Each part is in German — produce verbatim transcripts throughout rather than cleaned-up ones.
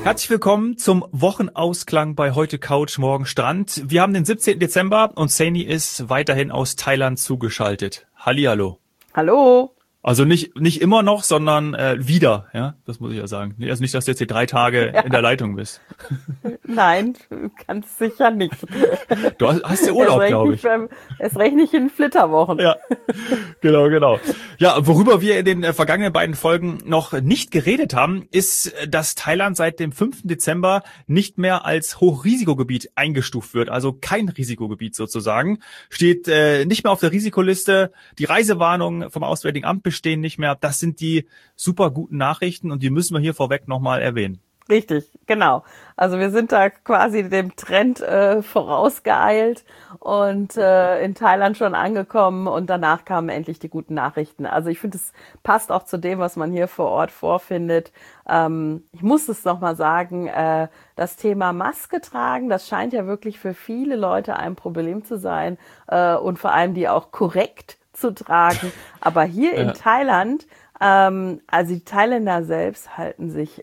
Herzlich willkommen zum Wochenausklang bei Heute Couch, Morgen Strand. Wir haben den siebzehnten Dezember und Saini ist weiterhin aus Thailand zugeschaltet. Hallihallo. Hallo. Also nicht nicht immer noch, sondern äh, wieder, ja, das muss ich ja sagen. Also nicht, dass du jetzt hier drei Tage ja. in der Leitung bist. Nein, ganz sicher nicht. Du hast, hast ja Urlaub, glaube ich. Beim, es recht nicht in Flitterwochen. Ja, genau, genau. Ja, worüber wir in den äh, vergangenen beiden Folgen noch nicht geredet haben, ist, dass Thailand seit dem fünften Dezember nicht mehr als Hochrisikogebiet eingestuft wird. Also kein Risikogebiet sozusagen. Steht äh, nicht mehr auf der Risikoliste. Die Reisewarnungen vom Auswärtigen Amt stehen nicht mehr. Das sind die super guten Nachrichten und die müssen wir hier vorweg nochmal erwähnen. Richtig, genau. Also wir sind da quasi dem Trend äh, vorausgeeilt und äh, in Thailand schon angekommen und danach kamen endlich die guten Nachrichten. Also ich finde, es passt auch zu dem, was man hier vor Ort vorfindet. Ähm, ich muss es nochmal sagen, äh, das Thema Maske tragen, das scheint ja wirklich für viele Leute ein Problem zu sein äh, und vor allem die auch korrekt zu tragen. Aber hier in ja. Thailand, ähm, also die Thailänder selbst halten sich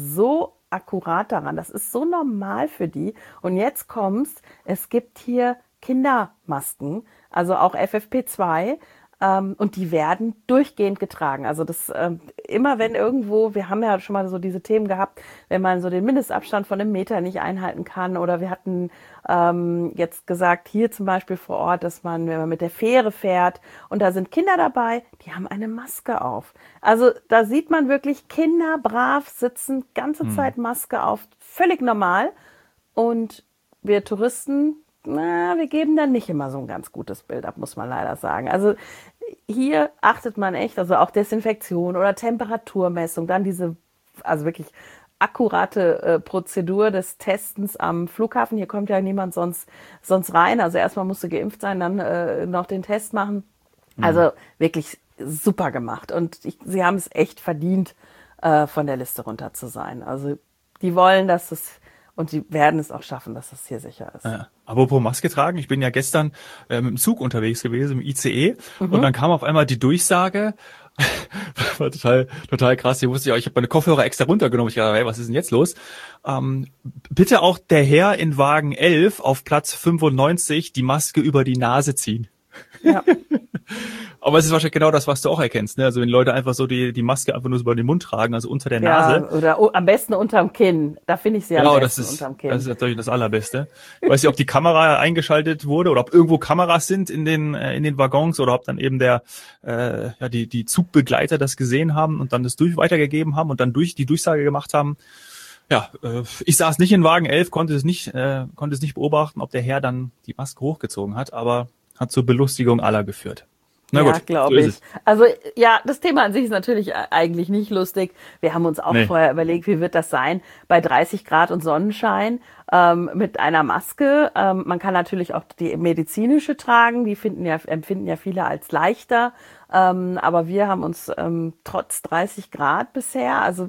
so akkurat daran. Das ist so normal für die. Und jetzt kommt's, es gibt hier Kindermasken, also auch F F P zwei. Ähm, und die werden durchgehend getragen. Also das ähm, immer wenn irgendwo, wir haben ja schon mal so diese Themen gehabt, wenn man so den Mindestabstand von einem Meter nicht einhalten kann oder wir hatten ähm, jetzt gesagt, hier zum Beispiel vor Ort, dass man, wenn man mit der Fähre fährt und da sind Kinder dabei, die haben eine Maske auf. Also da sieht man wirklich Kinder brav sitzen, ganze mhm. Zeit Maske auf, völlig normal. Und wir Touristen, na, wir geben dann nicht immer so ein ganz gutes Bild ab, muss man leider sagen. Also hier achtet man echt, also auch Desinfektion oder Temperaturmessung, dann diese, also wirklich akkurate äh, Prozedur des Testens am Flughafen. Hier kommt ja niemand sonst sonst rein. Also erstmal musst du geimpft sein, dann äh, noch den Test machen. Mhm. Also wirklich super gemacht. Und ich, sie haben es echt verdient, äh, von der Liste runter zu sein. Also die wollen, dass es und sie werden es auch schaffen, dass das hier sicher ist. Ja. Apropos Maske tragen, ich bin ja gestern äh, mit dem Zug unterwegs gewesen, im I C E, mhm. und dann kam auf einmal die Durchsage, war total total krass, hier wusste ich auch, ich habe meine Kopfhörer extra runtergenommen, ich dachte, hey, was ist denn jetzt los? Ähm, bitte auch der Herr in Wagen elf auf Platz fünfundneunzig die Maske über die Nase ziehen. Ja. Aber es ist wahrscheinlich genau das, was du auch erkennst, ne? Also wenn Leute einfach so die die Maske einfach nur so über den Mund tragen, also unter der ja, Nase. Oder oh, am besten unterm Kinn. Da finde ich sie genau, am besten das ist, unterm Kinn. Das ist natürlich das Allerbeste. Ich weiß nicht, ob die Kamera eingeschaltet wurde oder ob irgendwo Kameras sind in den äh, in den Waggons oder ob dann eben der äh, ja die die Zugbegleiter das gesehen haben und dann das durch weitergegeben haben und dann durch die Durchsage gemacht haben. Ja, äh, ich saß nicht in Wagen elf, konnte es nicht äh, konnte es nicht beobachten, ob der Herr dann die Maske hochgezogen hat, aber hat zur Belustigung aller geführt. Na ja, gut, glaube so ich. Also ja, das Thema an sich ist natürlich eigentlich nicht lustig. Wir haben uns auch nee. vorher überlegt, wie wird das sein bei dreißig Grad und Sonnenschein ähm, mit einer Maske. Ähm, man kann natürlich auch die medizinische tragen, die finden ja, empfinden ja viele als leichter. Ähm, aber wir haben uns ähm, trotz dreißig Grad bisher, also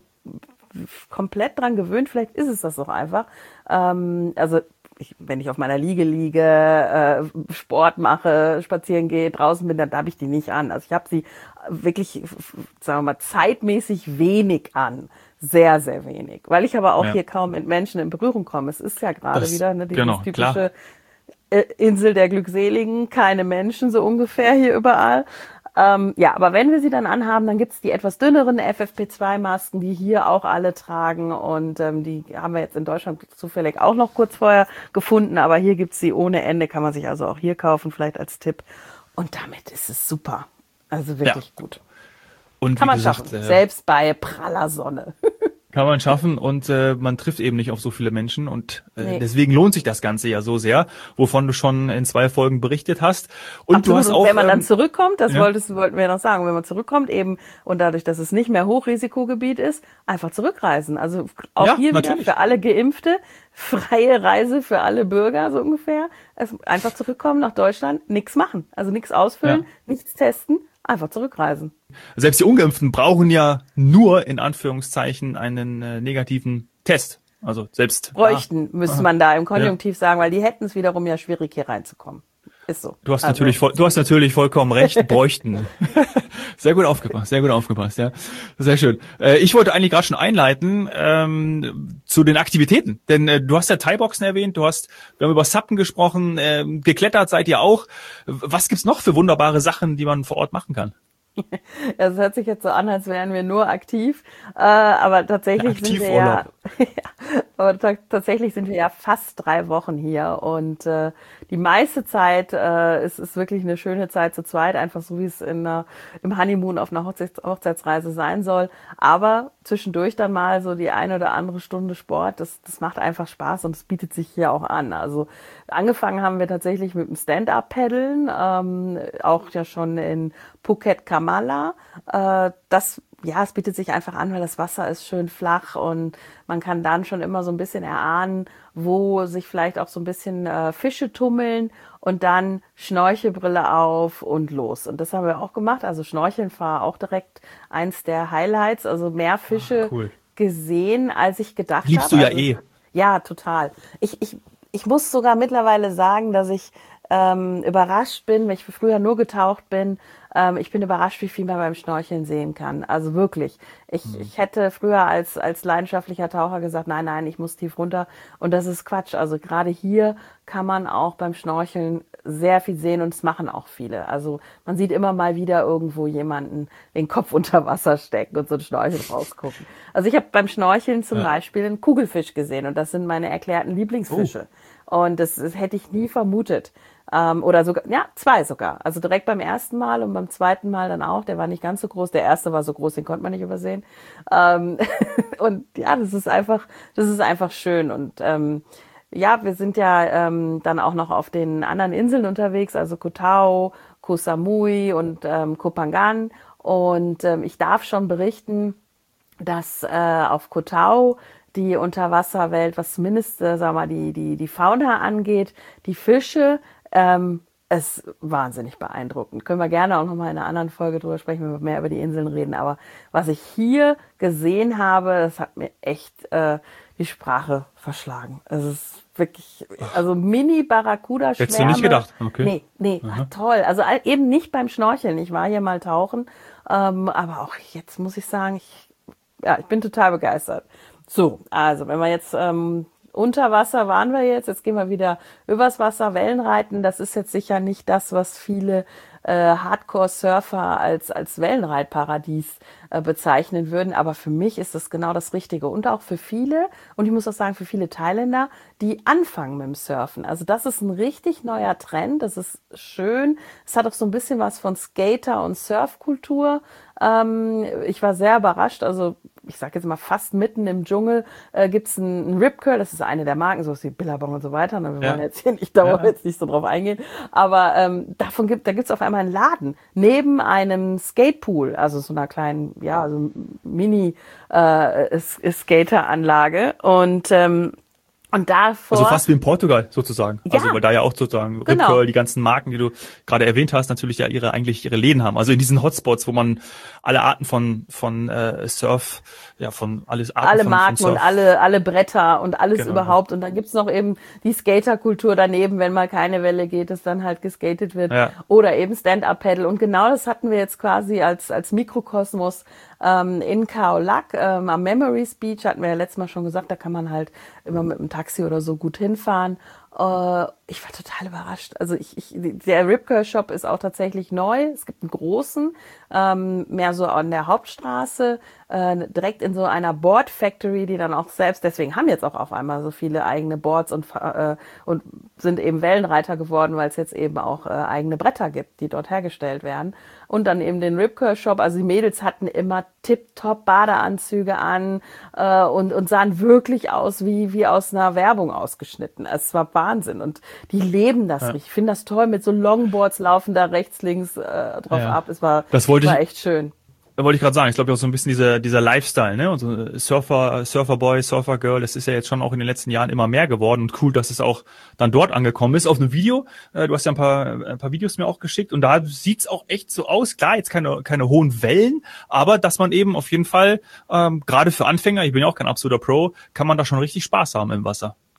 komplett dran gewöhnt, vielleicht ist es das auch einfach. Ähm, also Ich, wenn ich auf meiner Liege liege, äh, Sport mache, spazieren gehe, draußen bin, dann habe ich die nicht an. Also ich habe sie wirklich, sagen wir mal, zeitmäßig wenig an. Sehr, sehr wenig. Weil ich aber auch ja. hier kaum mit Menschen in Berührung komme. Es ist ja gerade wieder ne, dieses genau, typische klar. Insel der Glückseligen, keine Menschen so ungefähr hier überall. Ähm, ja, aber wenn wir sie dann anhaben, dann gibt's die etwas dünneren F F P zwei Masken, die hier auch alle tragen und ähm, die haben wir jetzt in Deutschland zufällig auch noch kurz vorher gefunden, aber hier gibt's sie ohne Ende, kann man sich also auch hier kaufen, vielleicht als Tipp. Und damit ist es super. Also wirklich ja. gut. Und kann wie man gesagt, schaffen, äh, selbst bei praller Sonne. Kann man schaffen und äh, man trifft eben nicht auf so viele Menschen und äh, Nee. deswegen lohnt sich das Ganze ja so sehr, wovon du schon in zwei Folgen berichtet hast. Und Absolut. du hast und auch, wenn man dann ähm, zurückkommt, das ja. wolltest, wollten wir noch sagen, wenn man zurückkommt eben und dadurch, dass es nicht mehr Hochrisikogebiet ist, einfach zurückreisen. Also auch Ja, hier natürlich. wieder für alle Geimpfte, freie Reise für alle Bürger so ungefähr. Also einfach zurückkommen nach Deutschland, nichts machen, also nichts ausfüllen, Ja. nichts testen, einfach zurückreisen. Selbst die Ungeimpften brauchen ja nur in Anführungszeichen einen äh, negativen Test. Also selbst Bräuchten, da. müsste man da im Konjunktiv ja. sagen, weil die hätten es wiederum ja schwierig, hier reinzukommen. Ist so. Du hast Also, natürlich voll, du hast natürlich vollkommen recht, bräuchten. Sehr gut aufgepasst, sehr gut aufgepasst, ja. Sehr schön. Äh, ich wollte eigentlich gerade schon einleiten ähm, zu den Aktivitäten, denn äh, du hast ja Thai-Boxen erwähnt, du hast, wir haben über Suppen gesprochen, äh, geklettert seid ihr auch. Was gibt's noch für wunderbare Sachen, die man vor Ort machen kann? Es hört sich jetzt so an, als wären wir nur aktiv, äh, aber tatsächlich sind wir ja, ja aber ta tatsächlich sind wir ja fast drei Wochen hier und äh, die meiste Zeit äh, ist, ist wirklich eine schöne Zeit zu zweit, einfach so wie es in einer, im Honeymoon auf einer Hochzeits Hochzeitsreise sein soll. Aber zwischendurch dann mal so die eine oder andere Stunde Sport, das, das macht einfach Spaß und es bietet sich hier auch an. Also angefangen haben wir tatsächlich mit dem Stand-Up-Paddeln, ähm, auch ja schon in Phuket Kamala. Äh, das ja, es bietet sich einfach an, weil das Wasser ist schön flach und man kann dann schon immer so ein bisschen erahnen, wo sich vielleicht auch so ein bisschen äh, Fische tummeln und dann Schnorchelbrille auf und los. Und das haben wir auch gemacht. Also Schnorcheln war auch direkt eins der Highlights. Also mehr Fische Ach, cool. gesehen, als ich gedacht habe. Liebst du ja also, eh. Ja, total. Ich, ich, ich muss sogar mittlerweile sagen, dass ich ähm, überrascht bin, wenn ich früher nur getaucht bin. Ähm, ich bin überrascht, wie viel man beim Schnorcheln sehen kann. Also wirklich. Ich, mhm. ich hätte früher als, als leidenschaftlicher Taucher gesagt, nein, nein, ich muss tief runter. Und das ist Quatsch. Also gerade hier kann man auch beim Schnorcheln sehr viel sehen und es machen auch viele. Also man sieht immer mal wieder irgendwo jemanden den Kopf unter Wasser stecken und so ein Schnorchel rausgucken. Also ich habe beim Schnorcheln zum ja. Beispiel einen Kugelfisch gesehen und das sind meine erklärten Lieblingsfische. Oh. Und das, das hätte ich nie vermutet. Ähm, oder sogar, ja, zwei sogar. Also direkt beim ersten Mal und beim zweiten Mal dann auch. Der war nicht ganz so groß. Der erste war so groß, den konnte man nicht übersehen. Ähm, und ja, das ist einfach, das ist einfach schön. Und ähm, ja, wir sind ja ähm, dann auch noch auf den anderen Inseln unterwegs, also Koh Tao, Koh Samui und ähm, Koh Phangan. Und ähm, ich darf schon berichten, dass äh, auf Koh Tao die Unterwasserwelt, was zumindest, äh, sagen wir mal, die, die, die Fauna angeht, die Fische, ähm, ist wahnsinnig beeindruckend. Können wir gerne auch nochmal in einer anderen Folge drüber sprechen, wenn wir mehr über die Inseln reden. Aber was ich hier gesehen habe, das hat mir echt äh, die Sprache verschlagen. Es ist wirklich, also Mini-Barracuda-Schwärme. Hättest du nicht gedacht? Okay. Nee, nee, war toll. Also eben nicht beim Schnorcheln. Ich war hier mal tauchen. Ähm, aber auch jetzt muss ich sagen, ich, ja, ich bin total begeistert. So, also wenn wir jetzt ähm, unter Wasser waren wir jetzt, jetzt gehen wir wieder übers Wasser, Wellenreiten. Das ist jetzt sicher nicht das, was viele äh, Hardcore-Surfer als als Wellenreitparadies äh, bezeichnen würden. Aber für mich ist das genau das Richtige. Und auch für viele, und ich muss auch sagen, für viele Thailänder, die anfangen mit dem Surfen. Also das ist ein richtig neuer Trend. Das ist schön. Es hat auch so ein bisschen was von Skater- und Surfkultur. Ähm, ich war sehr überrascht. Also ich sage jetzt mal fast mitten im Dschungel äh, gibt's ein, ein Rip Curl. Das ist eine der Marken, so wie Billabong und so weiter. Wir ja. wollen jetzt hier nicht, da wollen wir jetzt nicht so drauf eingehen. Aber ähm, davon gibt, da gibt's auf einmal einen Laden neben einem Skatepool, also so einer kleinen, ja, also Mini äh, Skateranlage und ähm, Und davor, also fast wie in Portugal sozusagen. Ja, also weil da ja auch sozusagen genau. Rip Curl, die ganzen Marken, die du gerade erwähnt hast, natürlich ja ihre eigentlich ihre Läden haben. Also in diesen Hotspots, wo man alle Arten von von äh, Surf, ja von alles Arten alle von, Marken von und alle alle Bretter und alles Genau. überhaupt. Und dann gibt's noch eben die Skaterkultur daneben, wenn mal keine Welle geht, dass dann halt geskatet wird. Ja. Oder eben Stand-Up-Paddle. Und genau das hatten wir jetzt quasi als als Mikrokosmos ähm, in Khao Lak ähm, am Memories Beach, hatten wir ja letztes Mal schon gesagt, da kann man halt immer mit dem Taxi oder so gut hinfahren. Uh, ich war total überrascht. Also ich, ich der Rip Curl Shop ist auch tatsächlich neu. Es gibt einen großen, ähm, mehr so an der Hauptstraße, äh, direkt in so einer Board Factory, die dann auch selbst, deswegen haben jetzt auch auf einmal so viele eigene Boards und äh, und sind eben Wellenreiter geworden, weil es jetzt eben auch äh, eigene Bretter gibt, die dort hergestellt werden. Und dann eben den Rip Curl Shop. Also die Mädels hatten immer tipptopp Badeanzüge an äh, und und sahen wirklich aus wie wie aus einer Werbung ausgeschnitten. Es war Wahnsinn und die leben das Ja. richtig. Ich finde das toll, mit so Longboards laufen da rechts, links äh, drauf Ja. ab. Es war, Das wollte war ich- echt schön. Da wollte ich gerade sagen, ich glaube auch so ein bisschen dieser dieser Lifestyle, ne? Und so Surfer, Surferboy, Surfergirl, das ist ja jetzt schon auch in den letzten Jahren immer mehr geworden und cool, dass es auch dann dort angekommen ist. Auf einem Video, äh, du hast ja ein paar ein paar Videos mir auch geschickt und da sieht's auch echt so aus. Klar, jetzt keine keine hohen Wellen, aber dass man eben auf jeden Fall ähm, gerade für Anfänger, ich bin ja auch kein absoluter Pro, kann man da schon richtig Spaß haben im Wasser.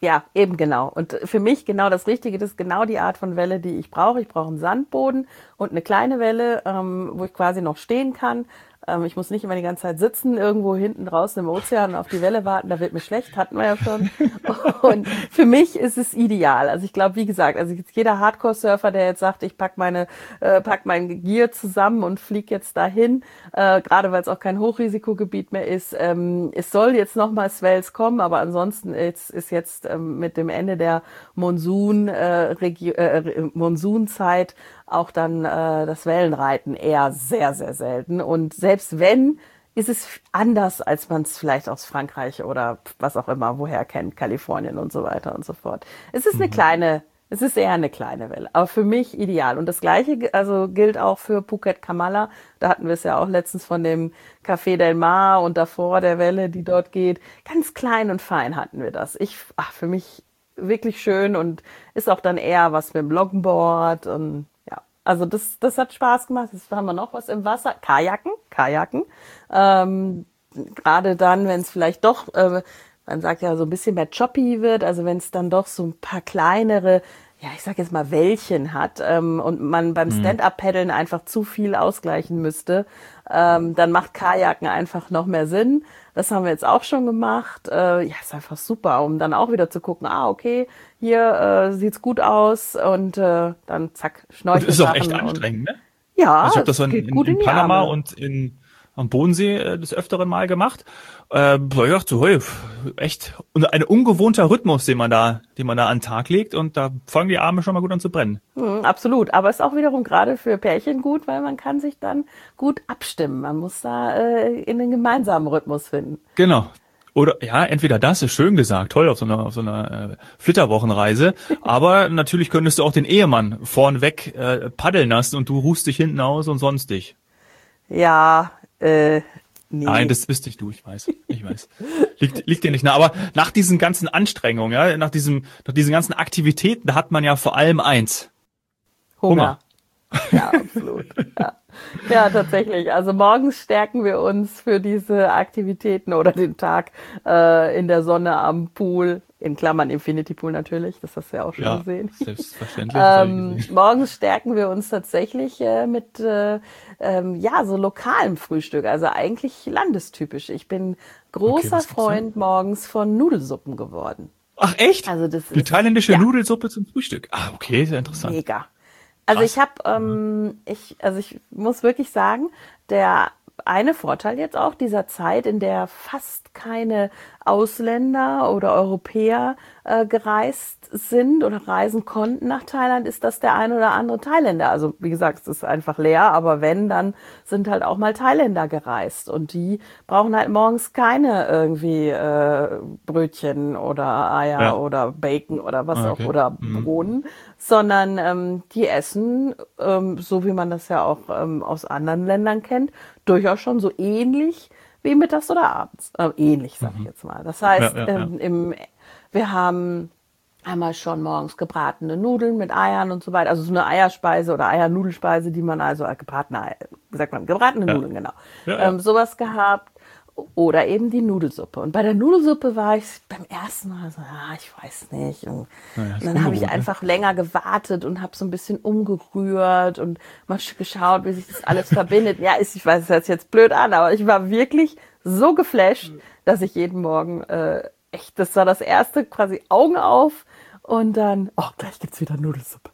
Ja, eben genau. Und für mich genau das Richtige, das ist genau die Art von Welle, die ich brauche. Ich brauche einen Sandboden und eine kleine Welle, ähm, wo ich quasi noch stehen kann. Ähm, ich muss nicht immer die ganze Zeit sitzen, irgendwo hinten draußen im Ozean und auf die Welle warten. Da wird mir schlecht, hatten wir ja schon. Und für mich ist es ideal. Also ich glaube, wie gesagt, also jetzt jeder Hardcore-Surfer, der jetzt sagt, ich pack meine, äh, pack mein Gear zusammen und flieg jetzt dahin, äh, gerade weil es auch kein Hochrisikogebiet mehr ist. Ähm, es soll jetzt nochmal Swells kommen, aber ansonsten ist, ist jetzt ähm, mit dem Ende der Monsun, äh, Regi- äh, Monsunzeit auch dann äh, das Wellenreiten eher sehr, sehr selten. Und selbst wenn, ist es anders, als man es vielleicht aus Frankreich oder was auch immer woher kennt, Kalifornien und so weiter und so fort. Es ist eine Mhm. kleine, es ist eher eine kleine Welle, aber für mich ideal. Und das Gleiche also gilt auch für Phuket Kamala. Da hatten wir es ja auch letztens von dem Café Del Mar und davor der Welle, die dort geht. Ganz klein und fein hatten wir das. Ich, ach, für mich wirklich schön und ist auch dann eher was mit dem Longboard und ja. Also das, das hat Spaß gemacht. Jetzt haben wir noch was im Wasser. Kajaken, Kajaken. Ähm, Gerade dann, wenn es vielleicht doch, äh, man sagt ja so ein bisschen mehr choppy wird, also wenn es dann doch so ein paar kleinere, ja, ich sag jetzt mal Wellchen hat ähm, und man beim Mhm. Stand-up-Paddeln einfach zu viel ausgleichen müsste, ähm, dann macht Kajaken einfach noch mehr Sinn. Das haben wir jetzt auch schon gemacht. Äh, ja, ist einfach super, um dann auch wieder zu gucken, ah, okay, hier äh, sieht's gut aus und äh, dann zack, Und ist auch echt Schnorchelsachen und anstrengend, ne? ja, Also ich habe das so es in, geht in, gut in in die Panama Arme. und in am Bodensee äh, des Öfteren mal gemacht. Äh, boah, ich dachte so, hey, echt und ein ungewohnter Rhythmus, den man da, den man da an den Tag legt und da fangen die Arme schon mal gut an zu brennen. Mhm, absolut, aber ist auch wiederum gerade für Pärchen gut, weil man kann sich dann gut abstimmen. Man muss da äh, in den gemeinsamen Rhythmus finden. Genau. Oder ja, entweder das ist schön gesagt, toll auf so einer auf so einer äh, Flitterwochenreise, aber natürlich könntest du auch den Ehemann vornweg äh, paddeln lassen und du ruhst dich hinten aus und sonstig. Ja, äh, Nein, nee, das bist nicht du, ich weiß. Ich weiß. Liegt, liegt dir nicht nah. Aber nach diesen ganzen Anstrengungen, ja, nach diesem, nach diesen ganzen Aktivitäten, da hat man ja vor allem eins. Hunger. Hunger. Ja, absolut. Ja. Ja, tatsächlich. Also morgens stärken wir uns für diese Aktivitäten oder den Tag äh, in der Sonne am Pool, in Klammern Infinity Pool natürlich, das hast du ja auch schon Ja, gesehen. selbstverständlich, das habe ich Ähm, gesehen. morgens stärken wir uns tatsächlich äh, mit äh, ähm, ja so lokalem Frühstück, also eigentlich landestypisch. Ich bin Okay, großer was gibt's da? Freund morgens von Nudelsuppen geworden. Ach, echt? Also das Die ist thailändische ja Nudelsuppe zum Frühstück. Ah, okay, sehr interessant. mega. Also ich Krass. habe, Ja. ähm, ich, also ich muss wirklich sagen, der eine Vorteil jetzt auch dieser Zeit, in der fast keine Ausländer oder Europäer äh, gereist sind oder reisen konnten nach Thailand, ist, dass der ein oder andere Thailänder, also wie gesagt, es ist einfach leer, aber wenn, dann sind halt auch mal Thailänder gereist und die brauchen halt morgens keine irgendwie äh, Brötchen oder Eier Ja. oder Bacon oder was Ah, auch okay. oder Mhm. Bohnen, sondern ähm, die essen, ähm, so wie man das ja auch ähm, aus anderen Ländern kennt, durchaus schon so ähnlich wie mittags oder abends. Äh, ähnlich, sage ich Mhm. jetzt mal. Das Ja, heißt, ja, ja. ähm, im, wir haben einmal schon morgens gebratene Nudeln mit Eiern und so weiter. Also so eine Eierspeise oder Eiernudelspeise, die man also äh, gebratene, Eier, wie sagt man, gebratene Ja. Nudeln, genau. Ja, ja. Ähm, sowas gehabt. Oder eben die Nudelsuppe. Und bei der Nudelsuppe war ich beim ersten Mal so, ja, ich weiß nicht. Und, Naja, und ist dann habe ich ungewohnt, ne? einfach länger gewartet und habe so ein bisschen umgerührt und mal geschaut, wie sich das alles verbindet. Ja, ist, ich weiß, es hört sich jetzt blöd an, aber ich war wirklich so geflasht, dass ich jeden Morgen äh, echt, das war das erste, quasi Augen auf und dann, oh, gleich gibt's wieder Nudelsuppe.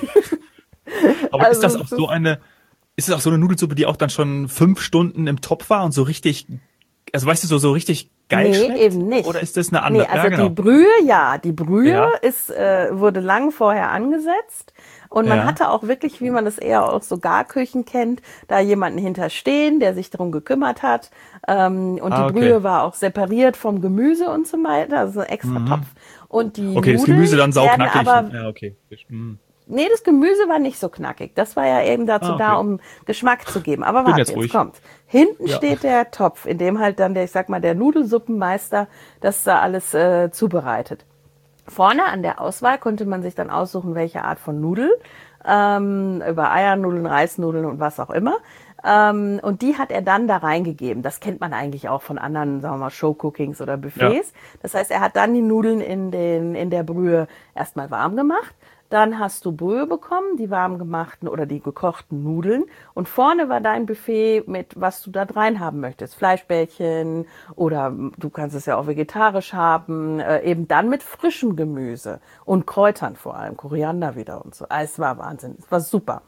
Aber ist Also das es auch so ist, eine, ist es auch so eine Nudelsuppe, die auch dann schon fünf Stunden im Topf war und so richtig, also weißt du, so, so richtig geil nee, schmeckt? eben Oder nicht. ist das eine Nee, andere? Ja, also die genau. Brühe, ja, die Brühe Ja, ist, äh, wurde lang vorher angesetzt und man ja. hatte auch wirklich, wie man das eher aus so Garküchen kennt, da jemanden hinterstehen, der sich darum gekümmert hat. Ähm, und die Ah, okay. Brühe war auch separiert vom Gemüse und so weiter, also ein extra Topf. Mhm. Und die Okay, das Gemüse Nudeln dann werden sauknackig. aber Ja, okay. Mhm. nee, das Gemüse war nicht so knackig. Das war ja eben dazu Ah, da, okay. um Geschmack zu geben. Aber Bin warte, jetzt jetzt ruhig. kommt. Hinten Ja. steht der Topf, in dem halt dann der, ich sag mal, der Nudelsuppenmeister das da alles äh, zubereitet. Vorne an der Auswahl konnte man sich dann aussuchen, welche Art von Nudel, ähm, über Eiernudeln, Reisnudeln und was auch immer. Ähm, und die hat er dann da reingegeben. Das kennt man eigentlich auch von anderen, sagen wir mal, Showcookings oder Buffets. Ja. Das heißt, er hat dann die Nudeln in, den, in der Brühe erstmal warm gemacht. Dann hast du Brühe bekommen, die warm gemachten oder die gekochten Nudeln. Und vorne war dein Buffet mit, was du da rein haben möchtest. Fleischbällchen oder du kannst es ja auch vegetarisch haben. Äh, eben dann mit frischem Gemüse und Kräutern vor allem, Koriander wieder und so. Es war Wahnsinn, es war super.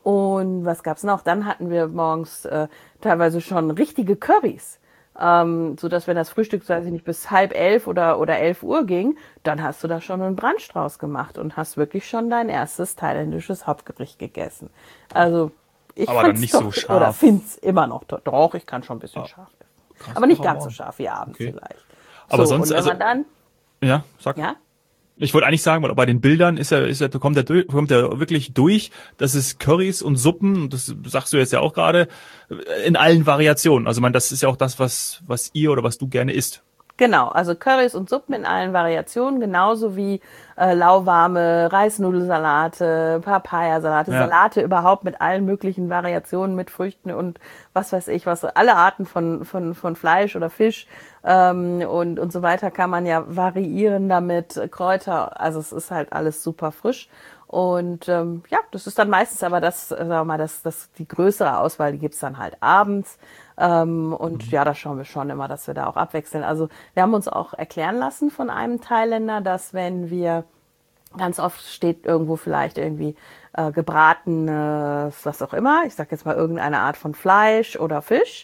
Und was gab's noch? Dann hatten wir morgens äh, teilweise schon richtige Currys. Ähm, so dass wenn das Frühstück, weiß ich nicht, bis halb elf oder oder elf Uhr ging, dann hast du da schon einen Brunch draus gemacht und hast wirklich schon dein erstes thailändisches Hauptgericht gegessen. Also ich aber fand's dann nicht doch, so scharf. Oder find's immer noch doch. Ich kann schon ein bisschen ah, scharf essen, krass, aber nicht ganz so scharf wie abends okay. vielleicht. Aber so, sonst und wenn also man dann ja sag ja Ich wollte eigentlich sagen, weil bei den Bildern ist er, ist er, kommt er, kommt er wirklich durch. Das ist Currys und Suppen, und das sagst du jetzt ja auch gerade, in allen Variationen. Also, man, das ist ja auch das, was, was ihr oder was du gerne isst. Genau, also Currys und Suppen in allen Variationen, genauso wie äh, lauwarme Reisnudelsalate, Papayasalate, ja. Salate überhaupt mit allen möglichen Variationen, mit Früchten und was weiß ich was, alle Arten von von von Fleisch oder Fisch ähm, und und so weiter kann man ja variieren damit, Kräuter, also es ist halt alles super frisch. Und ähm, ja, das ist dann meistens aber das, sagen wir mal, das, das die größere Auswahl, die gibt's dann halt abends. Ähm, und mhm. ja, da schauen wir schon immer, dass wir da auch abwechseln. Also wir haben uns auch erklären lassen von einem Thailänder, dass wenn wir, ganz oft steht irgendwo vielleicht irgendwie äh, gebratenes, was auch immer, ich sag jetzt mal irgendeine Art von Fleisch oder Fisch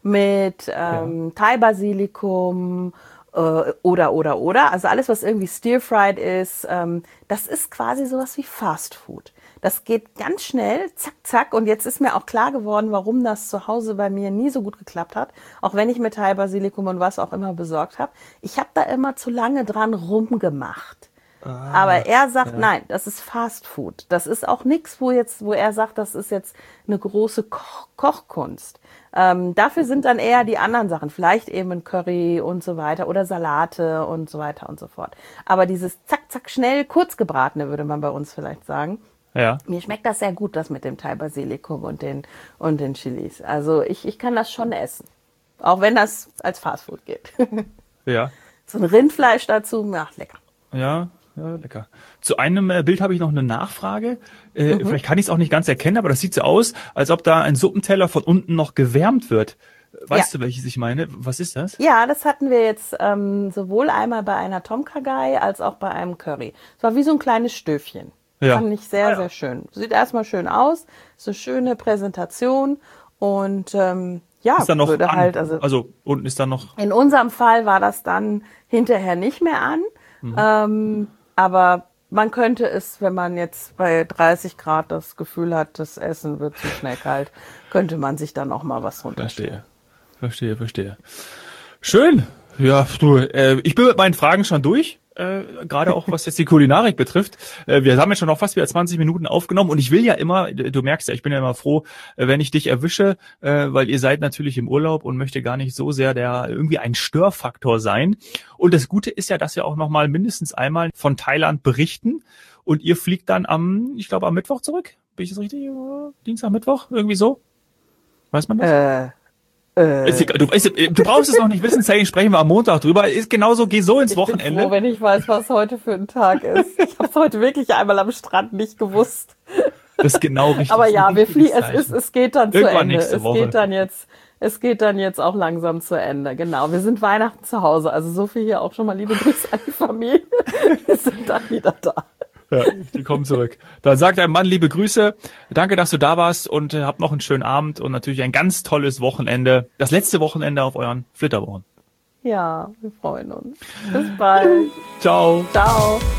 mit ähm, ja. Thai-Basilikum, oder, oder, oder. Also alles, was irgendwie stir-fried ist, ähm, das ist quasi sowas wie Fast Food. Das geht ganz schnell, zack, zack. Und jetzt ist mir auch klar geworden, warum das zu Hause bei mir nie so gut geklappt hat. Auch wenn ich mit Thai-Basilikum und was auch immer besorgt habe. Ich habe da immer zu lange dran rumgemacht. Ah, aber er sagt, ja. Nein, das ist Fast Food. Das ist auch nichts, wo jetzt, wo er sagt, das ist jetzt eine große Koch- Kochkunst. Ähm, dafür sind dann eher die anderen Sachen, vielleicht eben ein Curry und so weiter oder Salate und so weiter und so fort. Aber dieses zack, zack, schnell, kurz gebratene, würde man bei uns vielleicht sagen. Ja. Mir schmeckt das sehr gut, das mit dem Thai-Basilikum und den, und den Chilis. Also ich, ich kann das schon essen. Auch wenn das als Fast Food geht. Ja. So ein Rindfleisch dazu, ach, lecker. Ja. Ja, lecker. Zu einem äh, Bild habe ich noch eine Nachfrage. Äh, mhm. Vielleicht kann ich es auch nicht ganz erkennen, aber das sieht so aus, als ob da ein Suppenteller von unten noch gewärmt wird. Weißt ja. du, welches ich meine? Was ist das? Ja, das hatten wir jetzt ähm, sowohl einmal bei einer Tom Kha Gai als auch bei einem Curry. Es war wie so ein kleines Stöfchen. Ja. Fand ich sehr, ah, ja. sehr schön. Sieht erstmal schön aus, ist eine schöne Präsentation und ähm, ja, ist dann noch würde an. halt, also, also unten ist dann noch. In unserem Fall war das dann hinterher nicht mehr an. Mhm. Ähm, Aber man könnte es, wenn man jetzt bei dreißig Grad das Gefühl hat, das Essen wird zu schnell kalt, könnte man sich dann auch mal was runterstellen. Verstehe, verstehe, verstehe. Schön. Ja, du, äh, ich bin mit meinen Fragen schon durch. Äh, gerade auch was jetzt die Kulinarik betrifft. Äh, wir haben jetzt schon noch fast wieder zwanzig Minuten aufgenommen und ich will ja immer, du merkst ja, ich bin ja immer froh, äh, wenn ich dich erwische, äh, weil ihr seid natürlich im Urlaub und möchte gar nicht so sehr der irgendwie ein Störfaktor sein. Und das Gute ist ja, dass wir auch noch mal mindestens einmal von Thailand berichten und ihr fliegt dann am, ich glaube am Mittwoch zurück. Bin ich das richtig? Dienstag, Mittwoch? Irgendwie so? Weiß man das? Äh. Äh, du, weißt, du brauchst es noch nicht wissen, sprechen wir am Montag drüber. Ist genauso, geh so ins ich Wochenende. Ich bin froh, wenn ich weiß, was heute für ein Tag ist. Ich habe es heute wirklich einmal am Strand nicht gewusst. Das ist genau richtig. Aber ja, wir fliegen. Es ist, es geht dann Irgendwann zu Ende. Nächste es Woche. geht dann jetzt, es geht dann jetzt auch langsam zu Ende. Genau. Wir sind Weihnachten zu Hause. Also so viel hier auch schon mal liebe Grüße an die Familie. Wir sind dann wieder da. Ja, die kommen zurück. Dann sagt dein Mann liebe Grüße. Danke, dass du da warst und äh, habt noch einen schönen Abend und natürlich ein ganz tolles Wochenende. Das letzte Wochenende auf euren Flitterwochen. Ja, wir freuen uns. Bis bald. Ciao. Ciao.